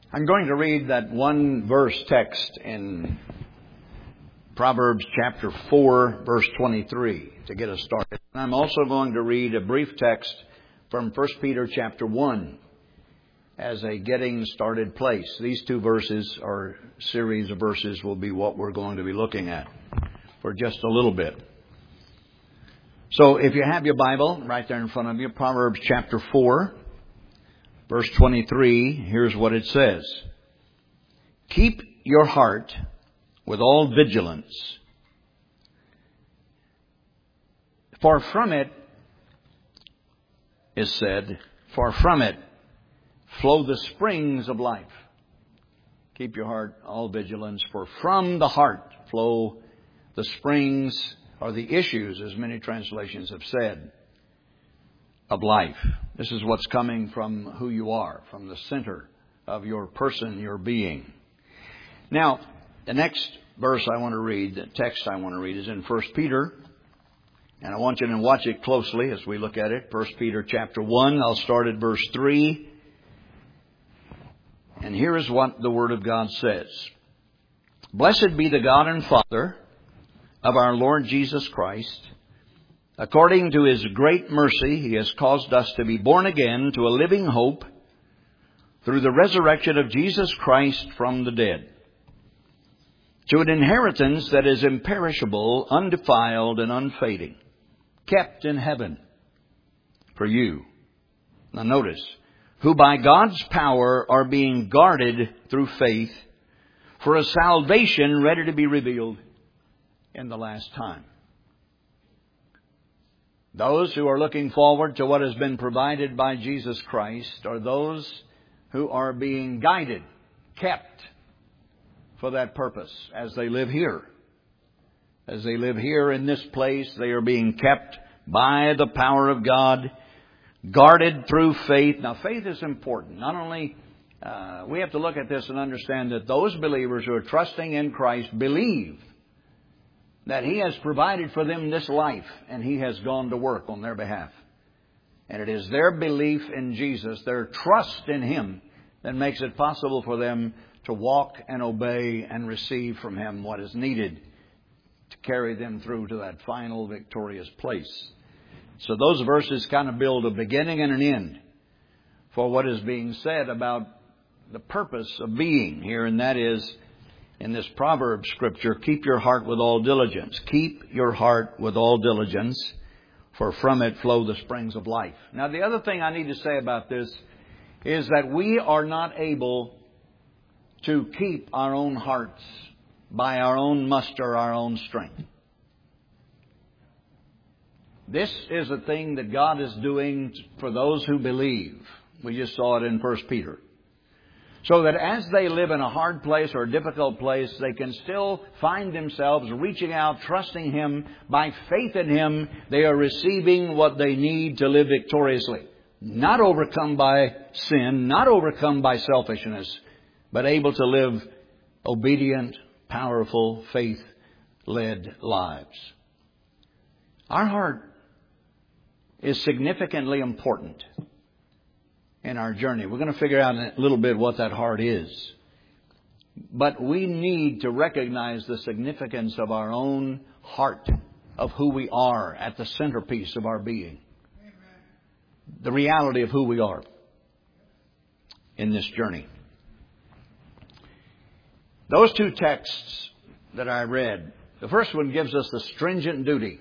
I'm going to read that one verse text in Proverbs chapter 4, verse 23 to get us started. And I'm also going to read a brief text from 1 Peter chapter 1 as a getting started place. These two verses, or series of verses, will be what we're going to be looking at for just a little bit. So if you have your Bible right there in front of you, Proverbs chapter 4, verse 23, here's what it says. Keep your heart with all vigilance, for from it is said, for from it flow the springs of life. Keep your heart all vigilance, for from the heart flow the springs, or the issues, as many translations have said, of life. This is what's coming from who you are, from the center of your person, your being. Now, the next verse I want to read, the text I want to read, is in 1 Peter. And I want you to watch it closely as we look at it. 1 Peter chapter 1, I'll start at verse 3. And here is what the Word of God says. Blessed be the God and Father of our Lord Jesus Christ. According to His great mercy, He has caused us to be born again to a living hope through the resurrection of Jesus Christ from the dead, to an inheritance that is imperishable, undefiled, and unfading, kept in heaven for you. Now notice, who by God's power are being guarded through faith for a salvation ready to be revealed in the last time. Those who are looking forward to what has been provided by Jesus Christ are those who are being guided, kept for that purpose as they live here. As they live here in this place, they are being kept by the power of God, guarded through faith. Now, faith is important. Not only we have to look at this and understand that those believers who are trusting in Christ believe that He has provided for them this life and He has gone to work on their behalf. And it is their belief in Jesus, their trust in Him, that makes it possible for them to walk and obey and receive from Him what is needed to carry them through to that final victorious place. So those verses kind of build a beginning and an end for what is being said about the purpose of being here, and that is, in this proverb scripture, keep your heart with all diligence. Keep your heart with all diligence, for from it flow the springs of life. Now, the other thing I need to say about this is that we are not able to keep our own hearts by our own muster, our own strength. This is a thing that God is doing for those who believe. We just saw it in 1 Peter. So that as they live in a hard place or a difficult place, they can still find themselves reaching out, trusting Him. By faith in Him, they are receiving what they need to live victoriously. Not overcome by sin, not overcome by selfishness, but able to live obedient, powerful, faith-led lives. Our heart is significantly important in our journey. We're going to figure out in a little bit what that heart is. But we need to recognize the significance of our own heart, of who we are at the centerpiece of our being. The reality of who we are in this journey. Those two texts that I read, the first one gives us the stringent duty.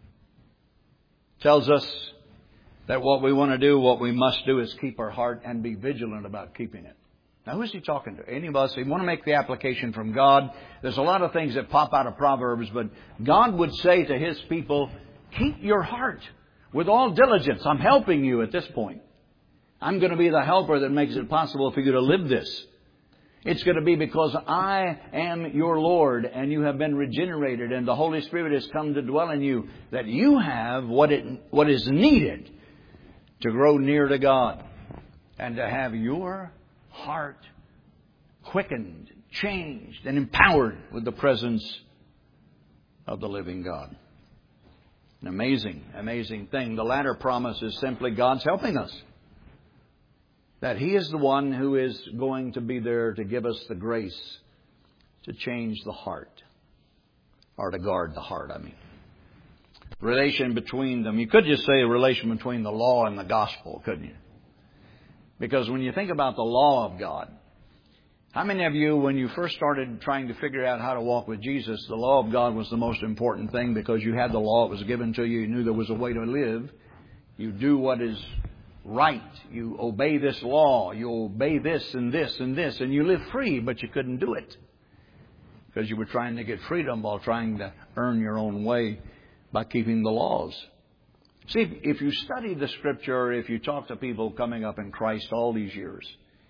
Tells us that what we want to do, what we must do, is keep our heart and be vigilant about keeping it. Now, who is he talking to? Any of us? We want to make the application from God. There's a lot of things that pop out of Proverbs, but God would say to His people, keep your heart with all diligence. I'm helping you at this point. I'm going to be the helper that makes it possible for you to live this. It's going to be because I am your Lord and you have been regenerated and the Holy Spirit has come to dwell in you, that you have what is needed to grow near to God and to have your heart quickened, changed, and empowered with the presence of the living God. An amazing, amazing thing. The latter promise is simply God's helping us. that He is the one who is going to be there to give us the grace to change the heart, or to guard the heart, I mean. Relation between them. You could just say a relation between the law and the gospel, couldn't you? Because when you think about the law of God, how many of you, when you first started trying to figure out how to walk with Jesus, the law of God was the most important thing because you had the law, it was given to you, you knew there was a way to live. You do what is right. You obey this law. You obey this and this and this, and you live free, but you couldn't do it because you were trying to get freedom while trying to earn your own way by keeping the laws. See, if you study the Scripture, or if you talk to people coming up in Christ all these years,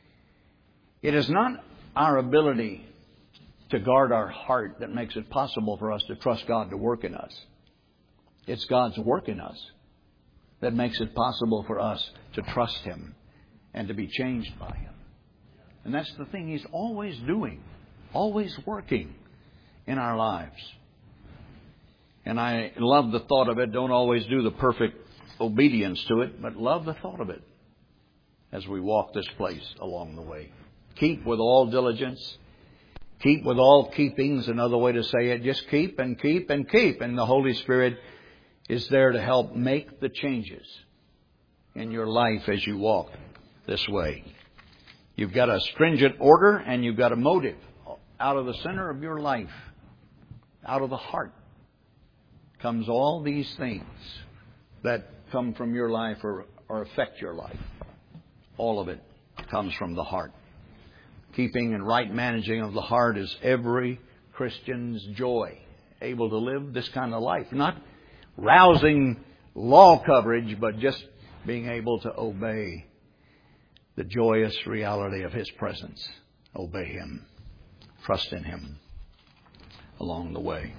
it is not our ability to guard our heart that makes it possible for us to trust God to work in us. It's God's work in us that makes it possible for us to trust Him and to be changed by Him. And that's the thing He's always doing, always working in our lives. And I love the thought of it. Don't always do the perfect obedience to it, but love the thought of it as we walk this place along the way. Keep with all diligence. Keep with all keeping is another way to say it. Just keep and keep and keep. And the Holy Spirit is there to help make the changes in your life as you walk this way. You've got a stringent order and you've got a motive out of the center of your life. Out of the heart comes all these things that come from your life or affect your life. All of it comes from the heart. Keeping and right managing of the heart is every Christian's joy. Able to live this kind of life. Not rousing law coverage, but just being able to obey the joyous reality of His presence. Obey Him. Trust in Him along the way.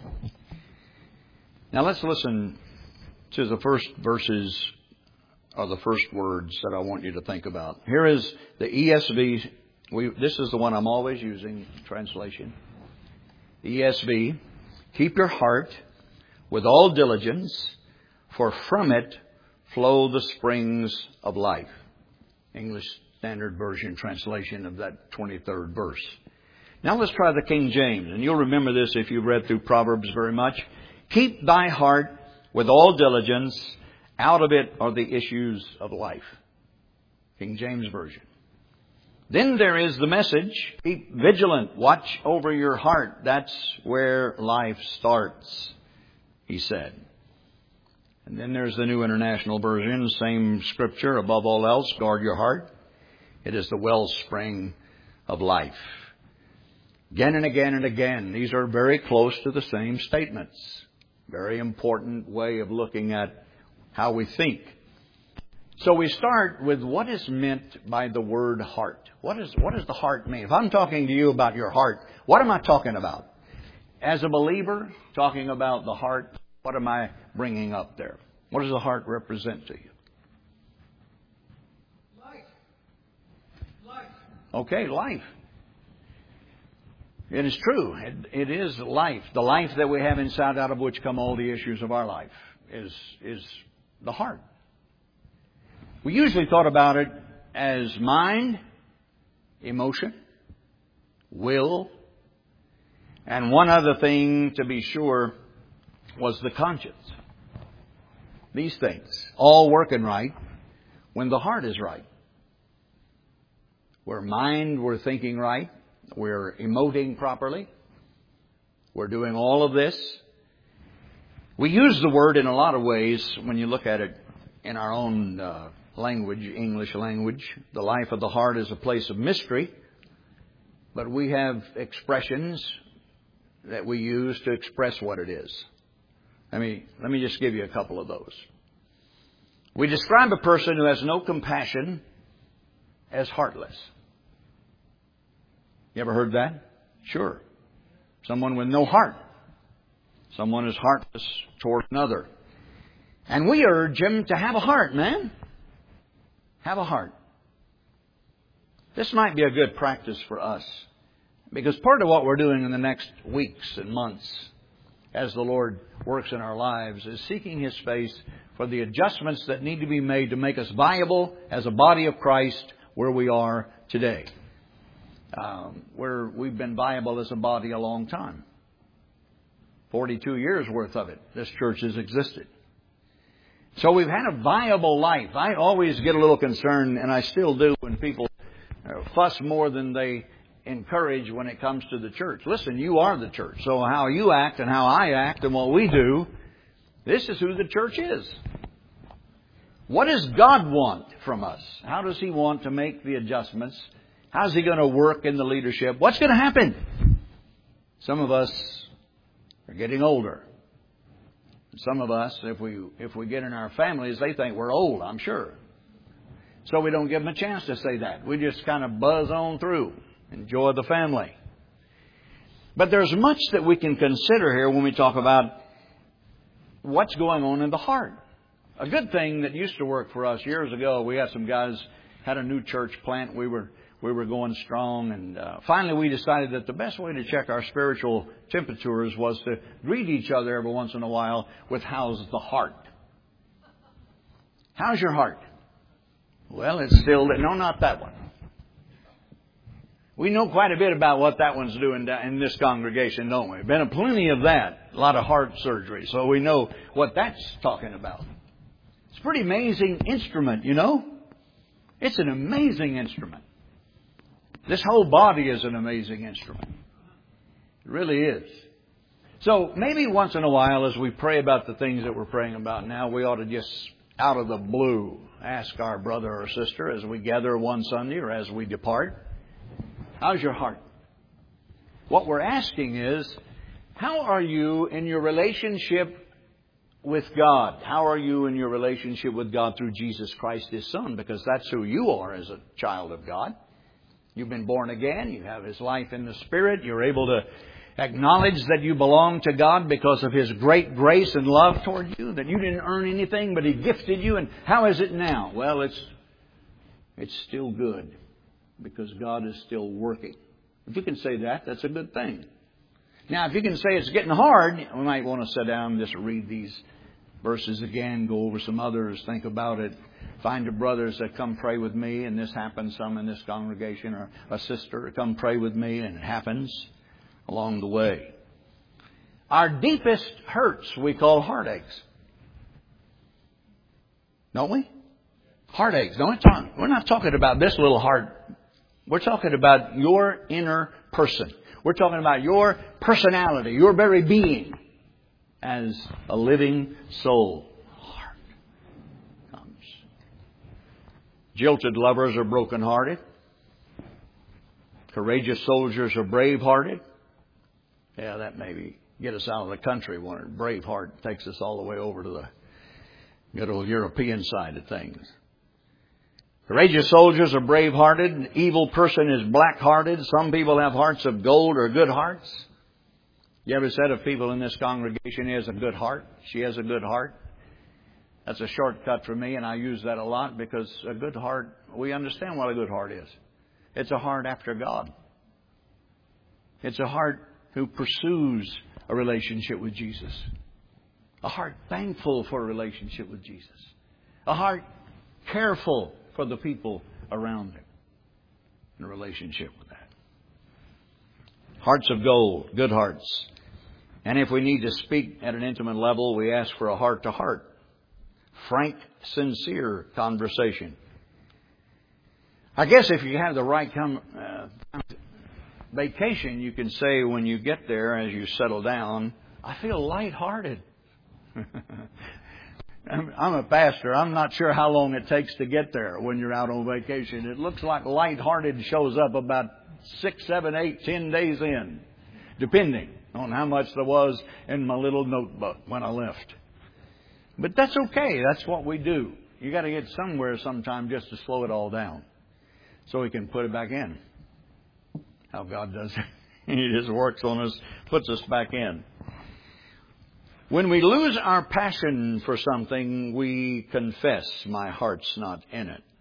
Now let's listen to the first verses or the first words that I want you to think about. Here is the ESV. This is the one I'm always using, translation. ESV. Keep your heart with all diligence, for from it flow the springs of life. English Standard Version translation of that 23rd verse. Now let's try the King James. And you'll remember this if you've read through Proverbs very much. Keep thy heart with all diligence. Out of it are the issues of life. King James Version. Then there is the Message. Keep vigilant. Watch over your heart. That's where life starts, he said. And then there's the New International Version. Same scripture. Above all else, guard your heart. It is the wellspring of life. Again and again and again. These are very close to the same statements. Very important way of looking at how we think. So we start with what is meant by the word heart. What does the heart mean? If I'm talking to you about your heart, what am I talking about? As a believer, talking about the heart, what am I bringing up there? What does the heart represent to you? Life. Okay, life. It is true. It is life. The life that we have inside, out of which come all the issues of our life, is the heart. We usually thought about it as mind, emotion, will, and one other thing to be sure was the conscience. These things, all working right when the heart is right. We're mind, we're thinking right. We're emoting properly. We're doing all of this. We use the word in a lot of ways when you look at it in our own language, English language. The life of the heart is a place of mystery. But we have expressions that we use to express what it is. Let me just give you a couple of those. We describe a person who has no compassion as heartless. You ever heard that? Sure. Someone with no heart. Someone is heartless toward another. And we urge him to have a heart, man. Have a heart. This might be a good practice for us. Because part of what we're doing in the next weeks and months as the Lord works in our lives is seeking His face for the adjustments that need to be made to make us viable as a body of Christ where we are today. We've been viable as a body a long time. 42 years worth of it, this church has existed. So we've had a viable life. I always get a little concerned, and I still do, when people fuss more than they encourage when it comes to the church. Listen, you are the church. So how you act and how I act and what we do, this is who the church is. What does God want from us? How does He want to make the adjustments? How's He going to work in the leadership? What's going to happen? Some of us are getting older. Some of us, if we get in our families, they think we're old, I'm sure. So we don't give them a chance to say that. We just kind of buzz on through. Enjoy the family. But there's much that we can consider here when we talk about what's going on in the heart. A good thing that used to work for us years ago, we had some guys, had a new church plant. We were going strong, and finally we decided that the best way to check our spiritual temperatures was to greet each other every once in a while with, how's the heart? How's your heart? Well, it's still, no, not that one. We know quite a bit about what that one's doing in this congregation, don't we? Been plenty of that. A lot of heart surgery. So we know what that's talking about. It's a pretty amazing instrument, you know. It's an amazing instrument. This whole body is an amazing instrument. It really is. So maybe once in a while, as we pray about the things that we're praying about now, we ought to just, out of the blue, ask our brother or sister as we gather one Sunday or as we depart, how's your heart? What we're asking is, how are you in your relationship with God? How are you in your relationship with God through Jesus Christ, His Son? Because that's who you are as a child of God. You've been born again. You have His life in the Spirit. You're able to acknowledge that you belong to God because of His great grace and love toward you, that you didn't earn anything, but He gifted you. And how is it now? Well, it's still good, because God is still working. If you can say that, that's a good thing. Now, if you can say it's getting hard, we might want to sit down and just read these verses again, go over some others, think about it. Find your brothers that come pray with me, and this happens some in this congregation, or a sister, come pray with me, and it happens along the way. Our deepest hurts we call heartaches. Don't we? Heartaches. We're not talking about this little heart. We're talking about your inner person. We're talking about your personality, your very being as a living soul. Heart comes. Jilted lovers are broken-hearted. Courageous soldiers are brave-hearted. Yeah, that maybe get us out of the country when Braveheart takes us all the way over to the good old European side of things. Courageous soldiers are brave-hearted. An evil person is black-hearted. Some people have hearts of gold or good hearts. You ever said of people in this congregation, he has a good heart? She has a good heart? That's a shortcut for me, and I use that a lot, because a good heart, we understand what a good heart is. It's a heart after God. It's a heart who pursues a relationship with Jesus. A heart thankful for a relationship with Jesus. A heart careful for the people around him in a relationship with that. Hearts of gold, good hearts. And if we need to speak at an intimate level, we ask for a heart-to-heart, frank, sincere conversation. I guess if you have the right vacation, you can say when you get there, as you settle down, I feel lighthearted. I'm a pastor. I'm not sure how long it takes to get there when you're out on vacation. It looks like lighthearted shows up about 6, 7, 8, 10 days in, depending on how much there was in my little notebook when I left. But that's okay. That's what we do. You got to get somewhere sometime just to slow it all down so we can put it back in. How God does it. He just works on us, puts us back in. When we lose our passion for something, we confess, my heart's not in it.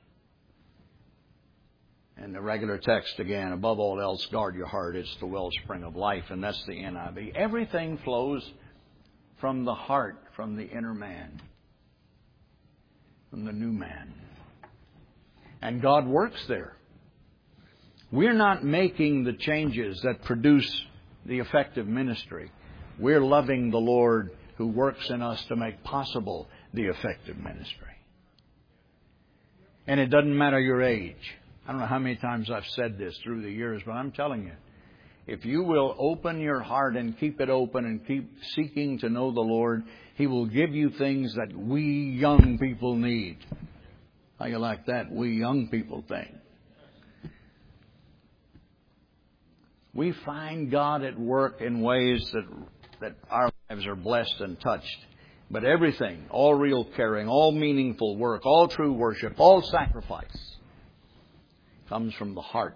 And the regular text again, above all else, guard your heart. It's the wellspring of life, and that's the NIV. Everything flows from the heart, from the inner man, from the new man. And God works there. We're not making the changes that produce the effective ministry. We're loving the Lord who works in us to make possible the effective ministry. And it doesn't matter your age. I don't know how many times I've said this through the years, but I'm telling you, if you will open your heart and keep it open and keep seeking to know the Lord, He will give you things that we young people need. How you like that? We young people thing. We find God at work in ways that our lives are blessed and touched. But everything, all real caring, all meaningful work, all true worship, all sacrifice comes from the heart.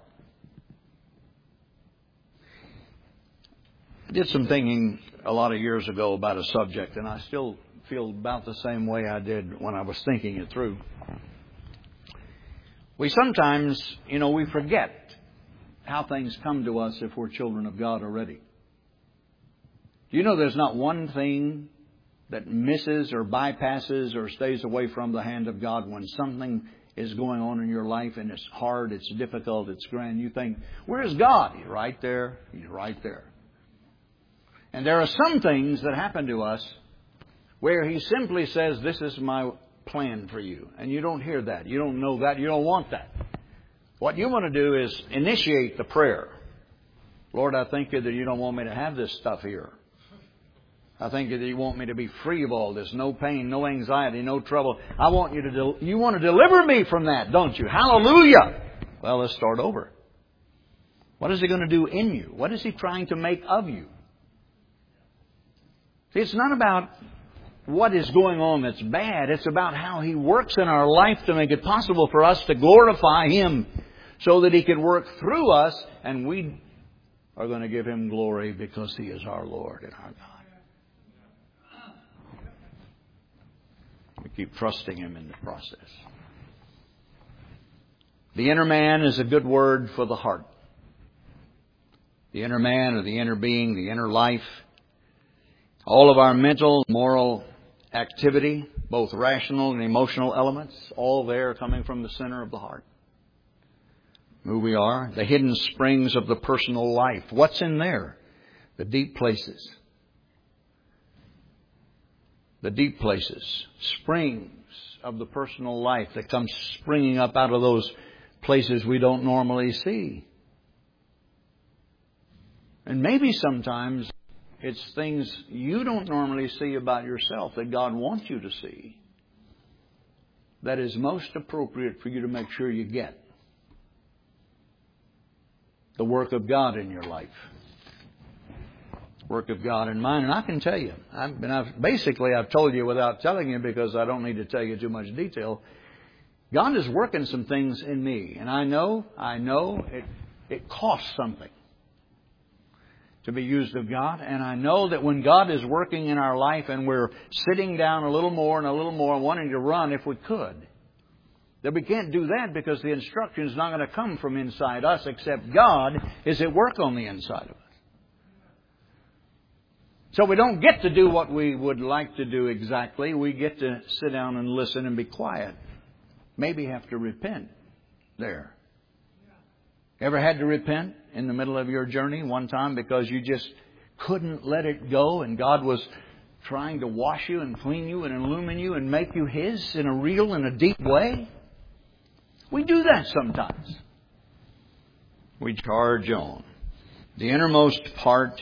I did some thinking a lot of years ago about a subject, and I still feel about the same way I did when I was thinking it through. We sometimes, we forget how things come to us if we're children of God already. Do you know there's not one thing that misses or bypasses or stays away from the hand of God when something is going on in your life and it's hard, it's difficult, it's grand? You think, where's God? He's right there. He's right there. And there are some things that happen to us where He simply says, this is my plan for you. And you don't hear that. You don't know that. You don't want that. What you want to do is initiate the prayer. Lord, I thank You that You don't want me to have this stuff here. I thank You that You want me to be free of all this. No pain, no anxiety, no trouble. I want You to you want to deliver me from that, don't you? Hallelujah! Well, let's start over. What is He going to do in you? What is He trying to make of you? See, it's not about what is going on that's bad. It's about how He works in our life to make it possible for us to glorify Him so that He can work through us, and we are going to give Him glory because He is our Lord and our God. We keep trusting Him in the process. The inner man is a good word for the heart. The inner man or the inner being, the inner life. All of our mental, moral activity, both rational and emotional elements, all there coming from the center of the heart. Who we are, the hidden springs of the personal life. What's in there? The deep places. The deep places, springs of the personal life that come springing up out of those places we don't normally see. And maybe sometimes it's things you don't normally see about yourself that God wants you to see that is most appropriate for you to make sure you get. The work of God in your life. Work of God in mine. And I can tell you, I've told you without telling you because I don't need to tell you too much detail. God is working some things in me. And I know it costs something to be used of God. And I know that when God is working in our life and we're sitting down a little more and a little more wanting to run if we could, that we can't do that because the instruction is not going to come from inside us except God is at work on the inside of us. So we don't get to do what we would like to do exactly. We get to sit down and listen and be quiet. Maybe have to repent there. Ever had to repent in the middle of your journey one time because you just couldn't let it go and God was trying to wash you and clean you and illumine you and make you His in a real and a deep way? We do that sometimes. We charge on. The innermost part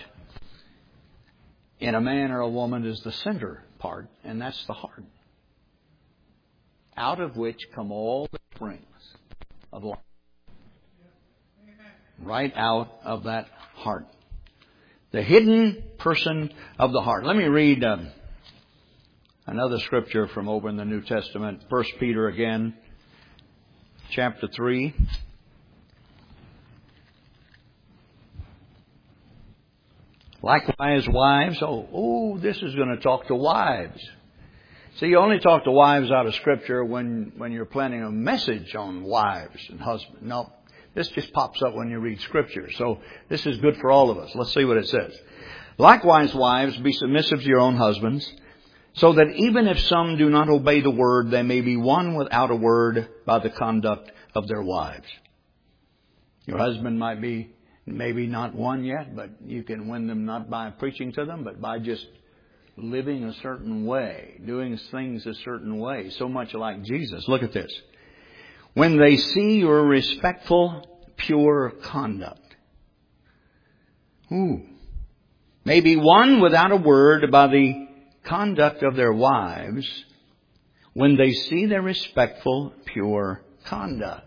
in a man or a woman is the center part, and that's the heart, out of which come all the springs of life. Right out of that heart. The hidden person of the heart. Let me read another scripture from over in the New Testament. 1 Peter again, chapter 3. Likewise, wives. This is going to talk to wives. See, you only talk to wives out of Scripture when you're planning a message on wives and husbands. No, this just pops up when you read Scripture. So this is good for all of us. Let's see what it says. Likewise, wives, be submissive to your own husbands, so that even if some do not obey the word, they may be won without a word by the conduct of their wives. Your husband might be maybe not won yet, but you can win them not by preaching to them, but by just living a certain way, doing things a certain way, so much like Jesus. Look at this. When they see your respectful, pure conduct. Maybe won without a word by the conduct of their wives when they see their respectful, pure conduct.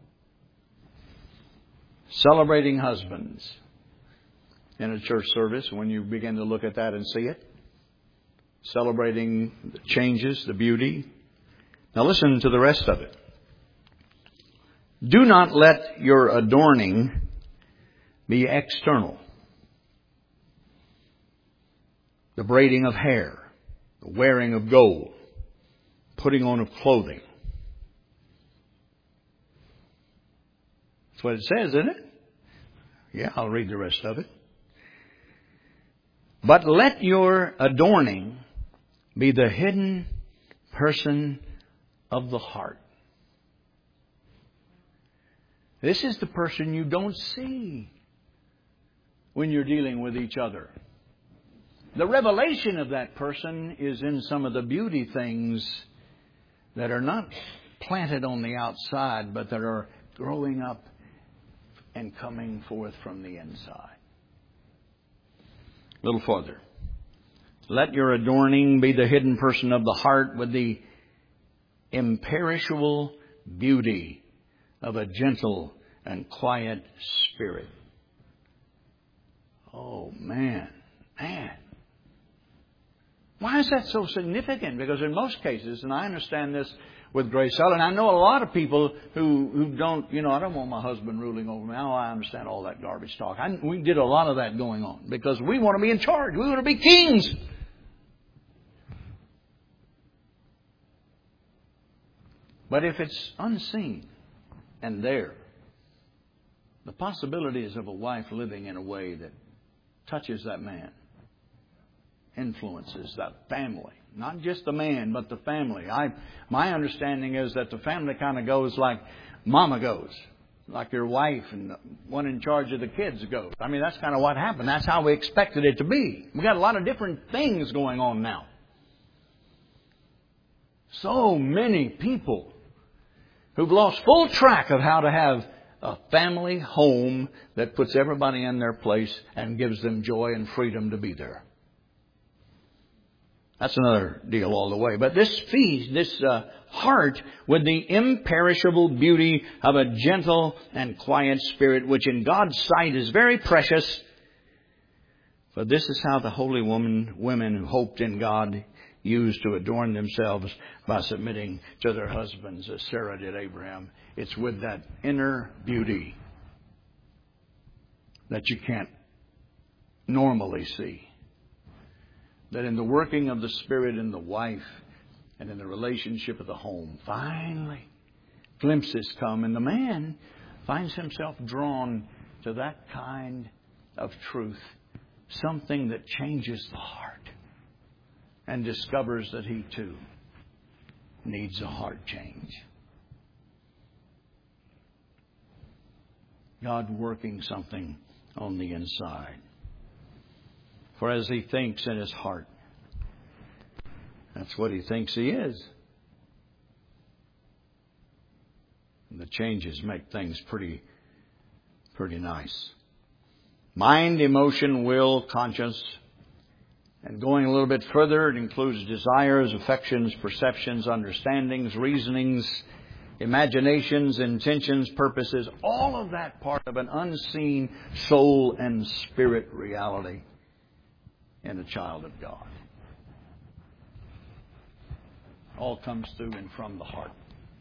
Celebrating husbands in a church service, when you begin to look at that and see it. Celebrating the changes, the beauty. Now listen to the rest of it. Do not let your adorning be external. The braiding of hair, the wearing of gold, putting on of clothing. That's what it says, isn't it? Yeah, I'll read the rest of it. But let your adorning be the hidden person of the heart. This is the person you don't see when you're dealing with each other. The revelation of that person is in some of the beauty things that are not planted on the outside, but that are growing up and coming forth from the inside. A little further. Let your adorning be the hidden person of the heart with the imperishable beauty of a gentle and quiet spirit. Oh, man. Why is that so significant? Because in most cases, and I understand this with Grace Helen, and I know a lot of people who don't, I don't want my husband ruling over me. Oh, I understand all that garbage talk. We did a lot of that going on because we want to be in charge. We want to be kings. But if it's unseen and there, the possibilities of a wife living in a way that touches that man, influences that family. Not just the man, but the family. My understanding is that the family kind of goes like mama goes. Like your wife and the one in charge of the kids goes. I mean, that's kind of what happened. That's how we expected it to be. We got a lot of different things going on now. So many people who've lost full track of how to have a family home that puts everybody in their place and gives them joy and freedom to be there. That's another deal all the way. But this heart with the imperishable beauty of a gentle and quiet spirit, which in God's sight is very precious. For this is how the holy women who hoped in God used to adorn themselves by submitting to their husbands, as Sarah did Abraham. It's with that inner beauty that you can't normally see. That in the working of the Spirit in the wife and in the relationship of the home, finally, glimpses come and the man finds himself drawn to that kind of truth. Something that changes the heart and discovers that he too needs a heart change. God working something on the inside. For as he thinks in his heart, that's what he thinks he is. And the changes make things pretty nice. Mind, emotion, will, conscience. And going a little bit further, it includes desires, affections, perceptions, understandings, reasonings, imaginations, intentions, purposes. All of that part of an unseen soul and spirit reality in a child of God. All comes through and from the heart.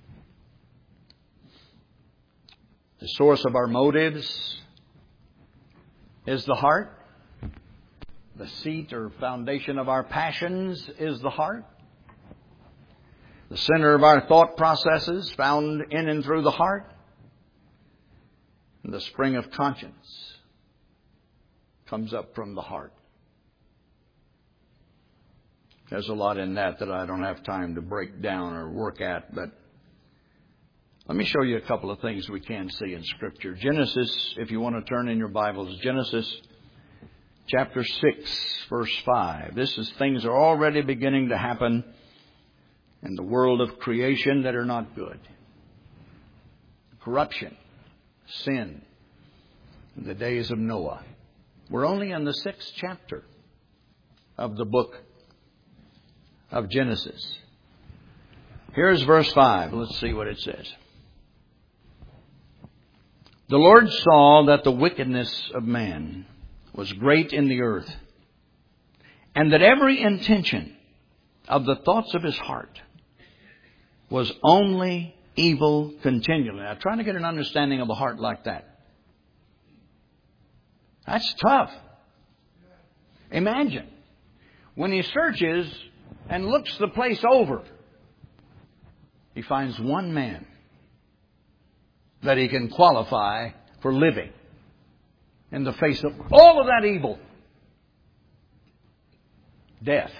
The source of our motives is the heart. The seat or foundation of our passions is the heart. The center of our thought processes found in and through the heart. And the spring of conscience comes up from the heart. There's a lot in that I don't have time to break down or work at, but Let me show you a couple of things we can see in Scripture. Genesis, if you want to turn in your Bibles, Genesis chapter 6, verse 5. Things are already beginning to happen in the world of creation that are not good. Corruption, sin, in the days of Noah. We're only in the 6th chapter of the book of Genesis. Here's verse 5. Let's see what it says. The Lord saw that the wickedness of man was great in the earth, and that every intention of the thoughts of his heart was only evil continually. Now, trying to get an understanding of a heart like that. That's tough. Imagine when he searches and looks the place over, he finds one man that he can qualify for living in the face of all of that evil. Death.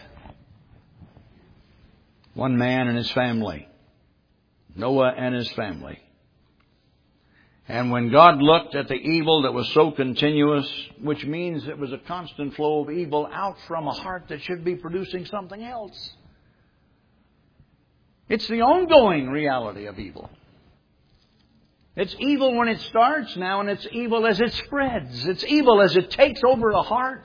One man and his family. Noah and his family. And when God looked at the evil that was so continuous, which means it was a constant flow of evil out from a heart that should be producing something else. It's the ongoing reality of evil. It's evil when it starts now, and it's evil as it spreads. It's evil as it takes over a heart.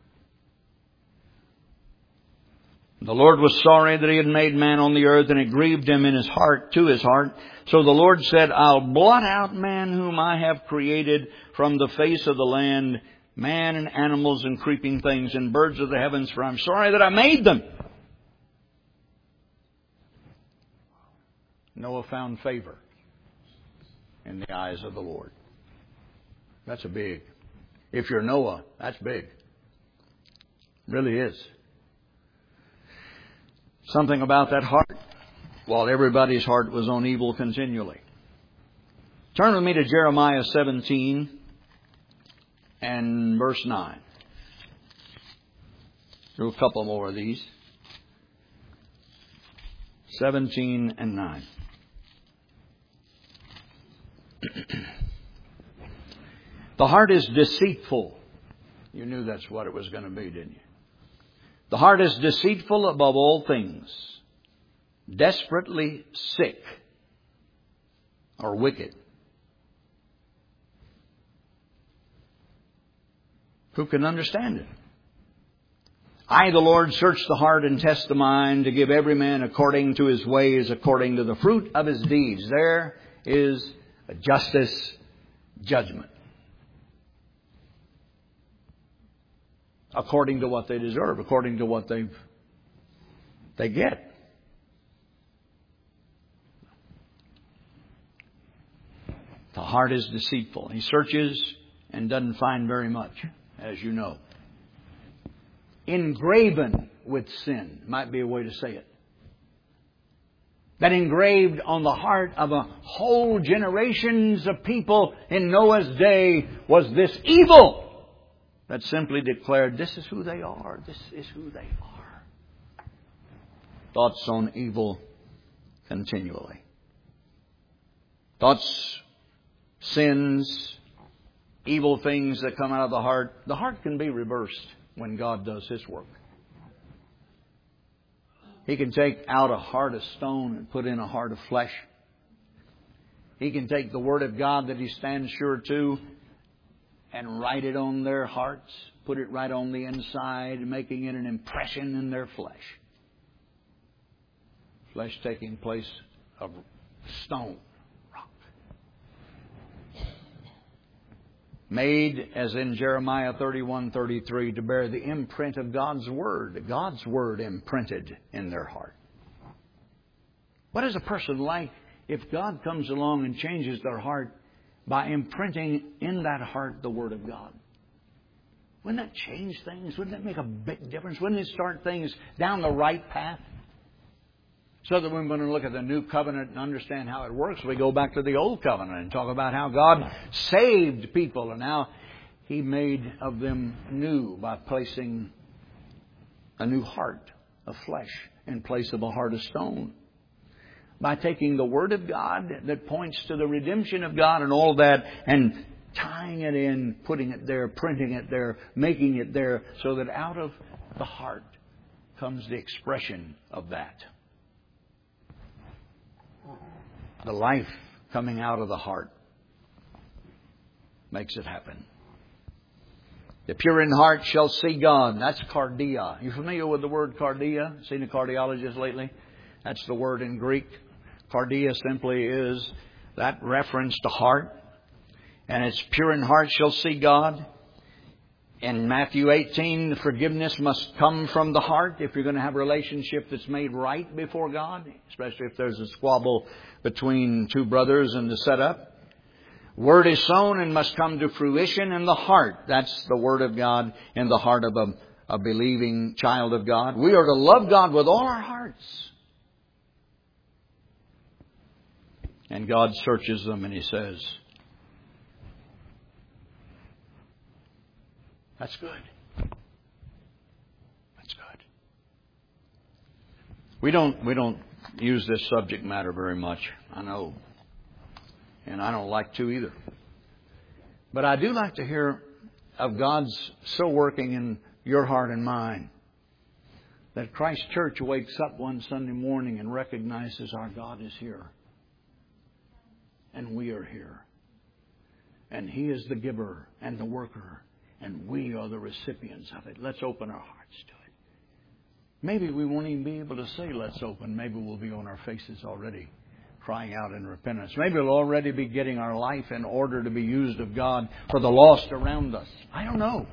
The Lord was sorry that He had made man on the earth, and it grieved Him in His heart, to His heart. So the Lord said, I'll blot out man whom I have created from the face of the land, man and animals and creeping things and birds of the heavens, for I'm sorry that I made them. Noah found favor in the eyes of the Lord. That's a big. If you're Noah, that's big. It really is. Something about that heart, while everybody's heart was on evil continually. Turn with me to Jeremiah 17 and verse 9. Do a couple more of these. 17 and 9. The heart is deceitful. You knew that's what it was going to be, didn't you? The heart is deceitful above all things, desperately sick or wicked. Who can understand it? I, the Lord, search the heart and test the mind to give every man according to his ways, according to the fruit of his deeds. There is a justice judgment. According to what they deserve, according to what they get. The heart is deceitful. He searches and doesn't find very much, as you know. Engraven with sin might be a way to say it. That engraved on the heart of a whole generations of people in Noah's day was this evil that simply declared, this is who they are. This is who they are. Thoughts on evil continually. Thoughts, sins, evil things that come out of the heart. The heart can be reversed when God does His work. He can take out a heart of stone and put in a heart of flesh. He can take the Word of God that He stands sure to and write it on their hearts, put it right on the inside, making it an impression in their flesh. Flesh taking place of stone, rock. Made, as in Jeremiah 31:33, to bear the imprint of God's Word. God's Word imprinted in their heart. What is a person like if God comes along and changes their heart by imprinting in that heart the Word of God? Wouldn't that change things? Wouldn't that make a big difference? Wouldn't it start things down the right path? So that when we're going to look at the new covenant and understand how it works, we go back to the old covenant and talk about how God saved people and how He made of them new by placing a new heart of flesh in place of a heart of stone. by taking the Word of God that points to the redemption of God and all that, and tying it in, putting it there, printing it there, making it there, so that out of the heart comes the expression of that. The life coming out of the heart makes it happen. The pure in heart shall see God. That's cardia. You familiar with the word cardia? Seen a cardiologist lately? That's the word in Greek. Cardia simply is that reference to heart. And it's pure in heart shall see God. In Matthew 18, the forgiveness must come from the heart if you're going to have a relationship that's made right before God, especially if there's a squabble between two brothers in the setup. Word is sown and must come to fruition in the heart. That's the Word of God in the heart of a believing child of God. We are to love God with all our hearts. And God searches them and He says, that's good. That's good. We don't use this subject matter very much, I know. And I don't like to either. But I do like to hear of God's so working in your heart and mine that Christ Church wakes up one Sunday morning and recognizes our God is here. And we are here. And He is the giver and the worker. And we are the recipients of it. Let's open our hearts to it. Maybe we won't even be able to say let's open. Maybe we'll be on our faces already, crying out in repentance. Maybe we'll already be getting our life in order to be used of God for the lost around us. I don't know.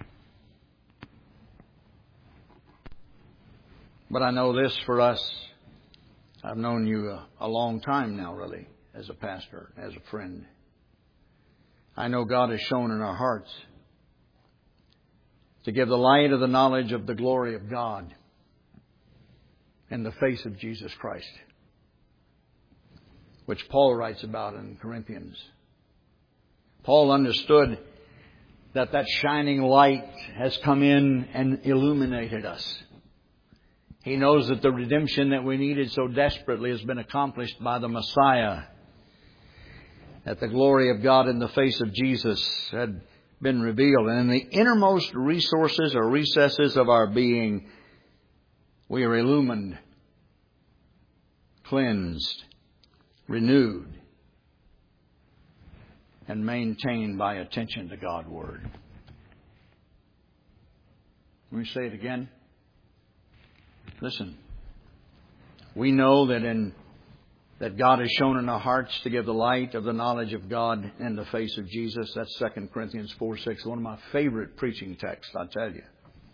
But I know this for us. I've known you a long time now, really, as a pastor, as a friend. I know God has shown in our hearts to give the light of the knowledge of the glory of God in the face of Jesus Christ, which Paul writes about in Corinthians. Paul understood that shining light has come in and illuminated us. He knows that the redemption that we needed so desperately has been accomplished by the Messiah. That the glory of God in the face of Jesus had been revealed. And in the innermost resources or recesses of our being, we are illumined, cleansed, renewed, and maintained by attention to God's Word. Let me say it again. Listen. We know that God has shown in our hearts to give the light of the knowledge of God in the face of Jesus. That's 2 Corinthians 4:6. One of my favorite preaching texts, I tell you.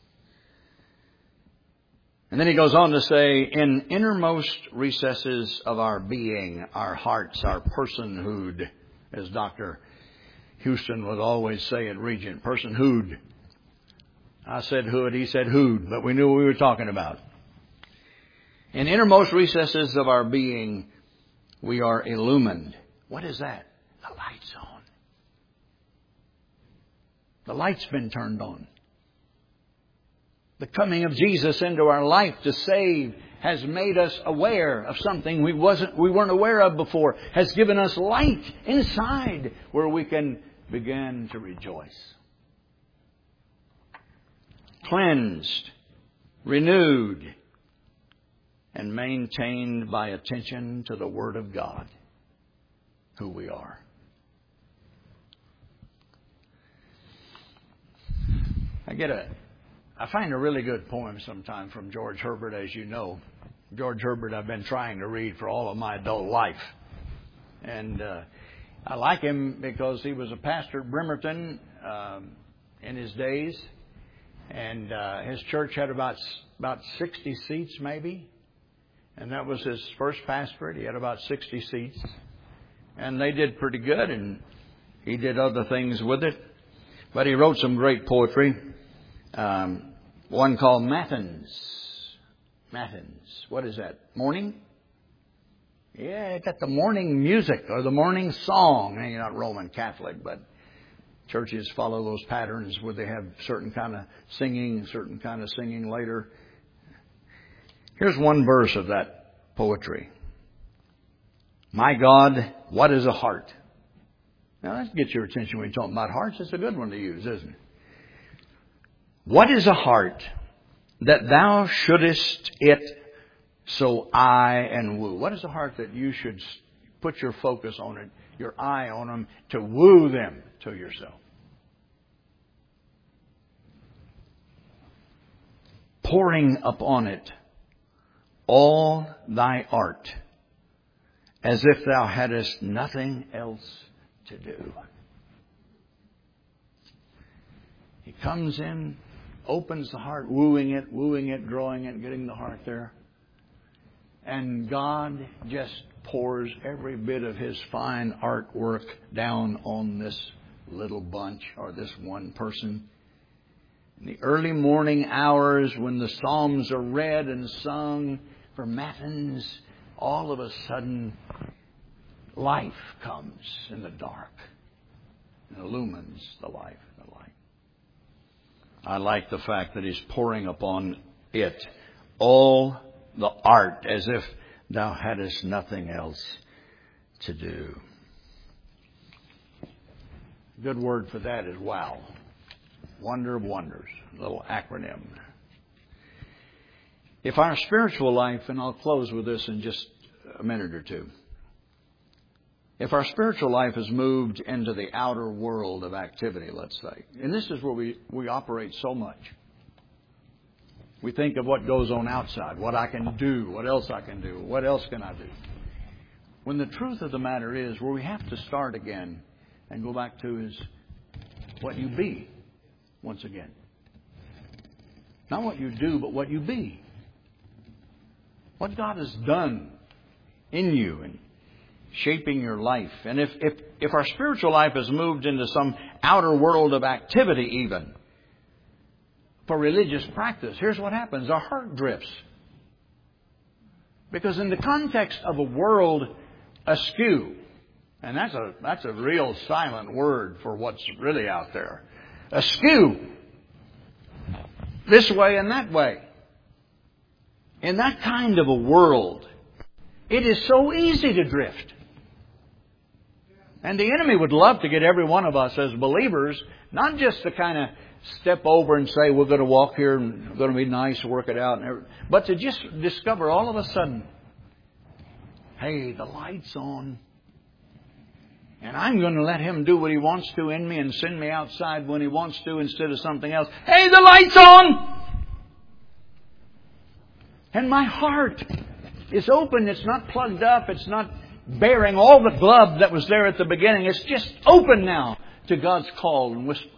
And then he goes on to say, in innermost recesses of our being, our hearts, our personhood, as Dr. Houston would always say at Regent, personhood. I said hood, he said hood, but we knew what we were talking about. In innermost recesses of our being, we are illumined. What is that? The light's on. The light's been turned on. The coming of Jesus into our life to save has made us aware of something we weren't aware of before. Has given us light inside where we can begin to rejoice. Cleansed, renewed, and maintained by attention to the Word of God, who we are. I find a really good poem sometime from George Herbert, as you know. George Herbert I've been trying to read for all of my adult life. And I like him because he was a pastor at Bremerton in his days. And his church had about 60 seats maybe. And that was his first pastorate. He had about 60 seats. And they did pretty good, and he did other things with it. But he wrote some great poetry. One called Matins. Matins. What is that? Morning? Yeah, it's got the morning music or the morning song. And you're not Roman Catholic, but churches follow those patterns where they have certain kind of singing later. Here's one verse of that poetry. My God, what is a heart? Now that gets your attention when you're talking about hearts. It's a good one to use, isn't it? What is a heart that thou shouldest it so eye and woo? What is a heart that you should put your focus on it, your eye on them, to woo them to yourself? Pouring upon it all thy art, as if thou hadst nothing else to do. He comes in, opens the heart, wooing it, drawing it, getting the heart there. And God just pours every bit of His fine artwork down on this little bunch or this one person. In the early morning hours when the Psalms are read and sung for matins, all of a sudden life comes in the dark and illumines the life and the light. I like the fact that He's pouring upon it all the art, as if thou hadst nothing else to do. Good word for that is wow. Wonder of wonders. A little acronym. If our spiritual life, and I'll close with this in just a minute or two. If our spiritual life has moved into the outer world of activity, let's say, and this is where we operate so much. We think of what goes on outside, what I can do, what else I can do, what else can I do. When the truth of the matter is, where we have to start again and go back to is what you be once again. Not what you do, but what you be. What God has done in you and shaping your life. And if our spiritual life has moved into some outer world of activity even, for religious practice, here's what happens. Our heart drifts. Because in the context of a world askew, and that's a real silent word for what's really out there. Askew. This way and that way. In that kind of a world, it is so easy to drift. And the enemy would love to get every one of us as believers, not just to kind of step over and say, we're going to walk here and we're going to be nice, work it out, but to just discover all of a sudden, hey, the light's on. And I'm going to let Him do what He wants to in me and send me outside when He wants to instead of something else. Hey, the light's on! And my heart is open. It's not plugged up. It's not bearing all the glove that was there at the beginning. It's just open now to God's call and whisper.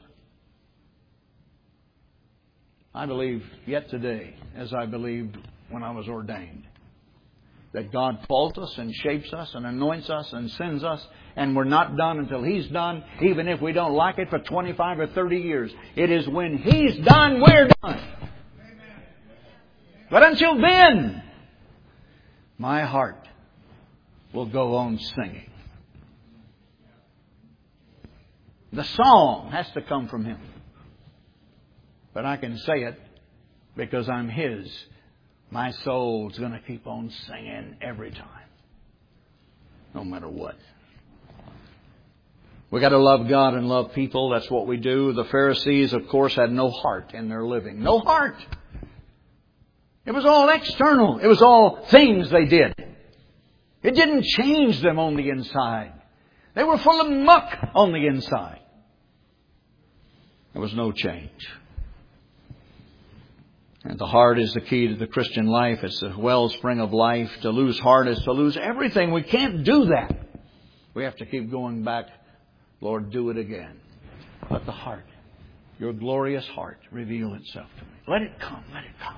I believe yet today, as I believed when I was ordained, that God calls us and shapes us and anoints us and sends us, and we're not done until He's done, even if we don't like it for 25 or 30 years. It is when He's done, we're done. But until then, my heart will go on singing. The song has to come from Him. But I can say it because I'm His. My soul's going to keep on singing every time. No matter what. We got to love God and love people. That's what we do. The Pharisees, of course, had no heart in their living. No heart. It was all external. It was all things they did. It didn't change them on the inside. They were full of muck on the inside. There was no change. And the heart is the key to the Christian life. It's the wellspring of life. To lose heart is to lose everything. We can't do that. We have to keep going back. Lord, do it again. Let the heart, your glorious heart, reveal itself to me. Let it come. Let it come.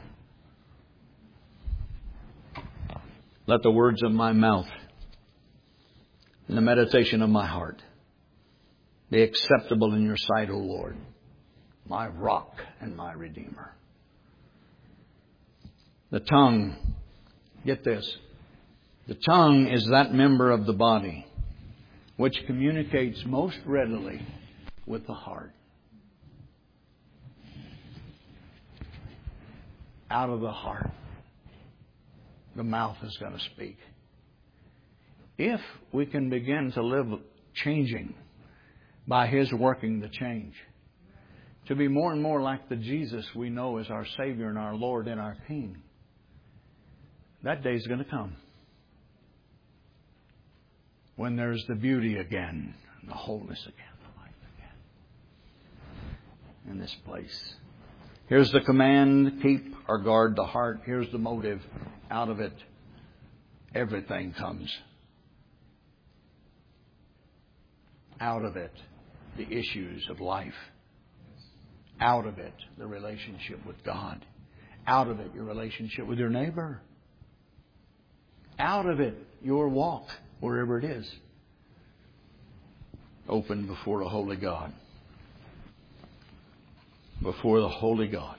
Let the words of my mouth and the meditation of my heart be acceptable in your sight, O Lord, my rock and my redeemer. The tongue, get this, the tongue is that member of the body which communicates most readily with the heart. Out of the heart, the mouth is going to speak. if we can begin to live changing by His working the change, to be more and more like the Jesus we know as our Savior and our Lord and our King, that day is going to come when there's the beauty again, the wholeness again, the life again in this place. Here's the command, keep or guard the heart. Here's the motive. Out of it, everything comes. Out of it, the issues of life. Out of it, the relationship with God. Out of it, your relationship with your neighbor. Out of it, your walk, wherever it is. Open before a holy God. Before the holy God.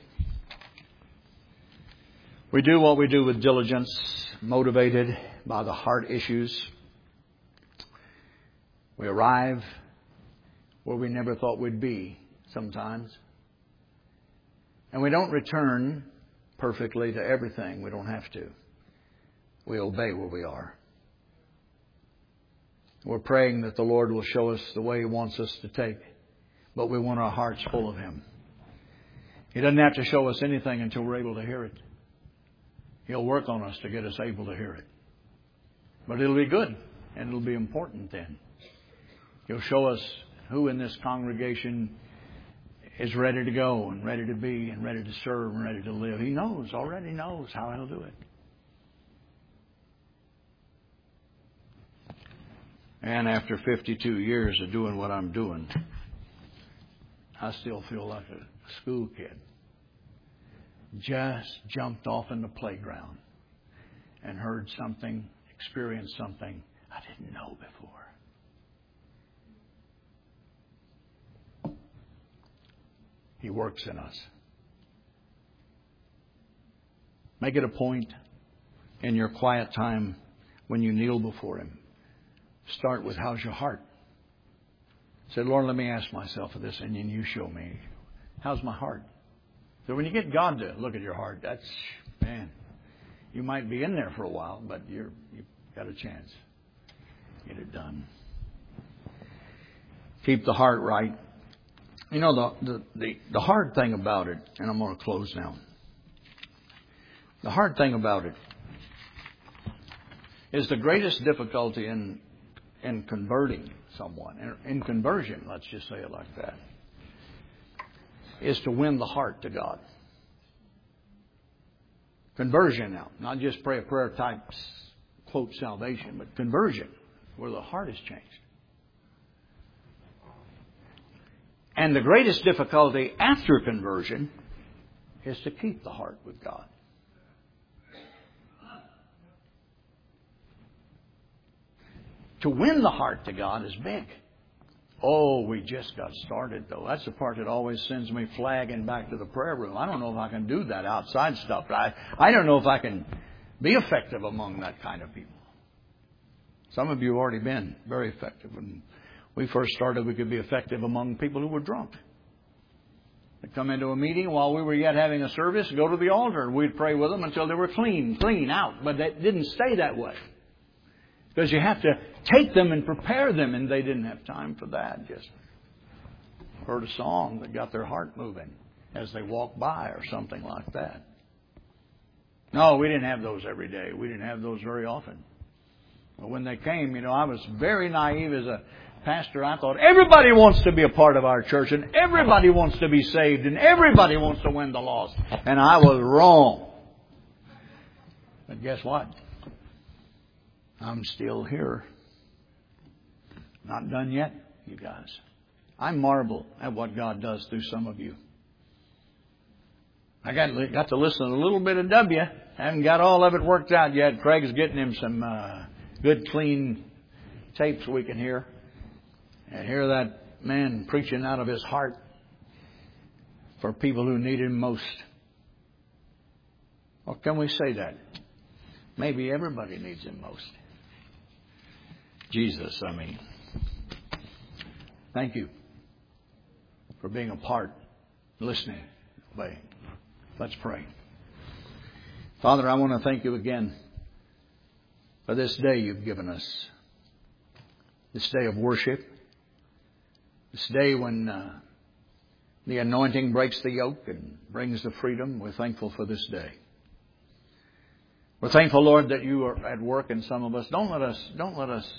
We do what we do with diligence, motivated by the heart issues. We arrive where we never thought we'd be sometimes. And we don't return perfectly to everything. We don't have to. We obey where we are. We're praying that the Lord will show us the way He wants us to take. But we want our hearts full of Him. He doesn't have to show us anything until we're able to hear it. He'll work on us to get us able to hear it. But it'll be good, and it'll be important then. He'll show us who in this congregation is ready to go and ready to be and ready to serve and ready to live. He knows, already knows how He'll do it. And after 52 years of doing what I'm doing, I still feel like a school kid. Just jumped off in the playground and heard something, experienced something I didn't know before. He works in us. Make it a point in your quiet time when you kneel before Him. Start with, how's your heart? Say, Lord, let me ask myself this, and then you show me. How's my heart? So when you get God to look at your heart, that's, man, you might be in there for a while, but you've got a chance. Get it done. Keep the heart right. You know, the hard thing about it, and I'm going to close now. The hard thing about it is the greatest difficulty in converting someone, in conversion, let's just say it like that, is to win the heart to God. Conversion now, not just pray a prayer type, quote, salvation, but conversion, where the heart is changed. And the greatest difficulty after conversion is to keep the heart with God. To win the heart to God is big. Oh, we just got started, though. That's the part that always sends me flagging back to the prayer room. I don't know if I can do that outside stuff. I don't know if I can be effective among that kind of people. Some of you have already been very effective. When we first started, we could be effective among people who were drunk. They'd come into a meeting while we were yet having a service, go to the altar, and we'd pray with them until they were clean out. But that didn't stay that way. Because you have to take them and prepare them, and they didn't have time for that. Just heard a song that got their heart moving as they walked by or something like that. No, we didn't have those every day. We didn't have those very often. But when they came, I was very naive as a pastor. I thought everybody wants to be a part of our church, and everybody wants to be saved, and everybody wants to win the lost. And I was wrong. But guess what? I'm still here. Not done yet, you guys. I marvel at what God does through some of you. I got to listen to a little bit of W. Haven't got all of it worked out yet. Craig's getting him some good, clean tapes we can hear. And hear that man preaching out of his heart for people who need Him most. Or can we say that? Maybe everybody needs Him most. Jesus, Thank you for being a part, listening, obeying. Let's pray. Father, I want to thank You again for this day You've given us. this day of worship, this day when the anointing breaks the yoke and brings the freedom. We're thankful for this day. We're thankful, Lord, that you are at work in some of us. Don't let us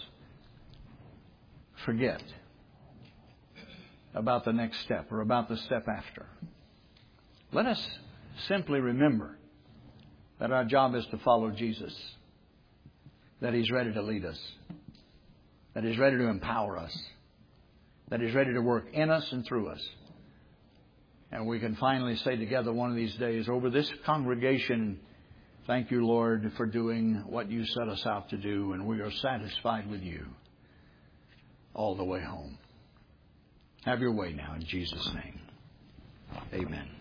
forget about the next step or about the step after. Let us simply remember that our job is to follow Jesus, that He's ready to lead us, that He's ready to empower us, that He's ready to work in us and through us. And we can finally say together one of these days over this congregation, thank you, Lord, for doing what you set us out to do, and we are satisfied with you all the way home. Have your way now in Jesus' name. Amen.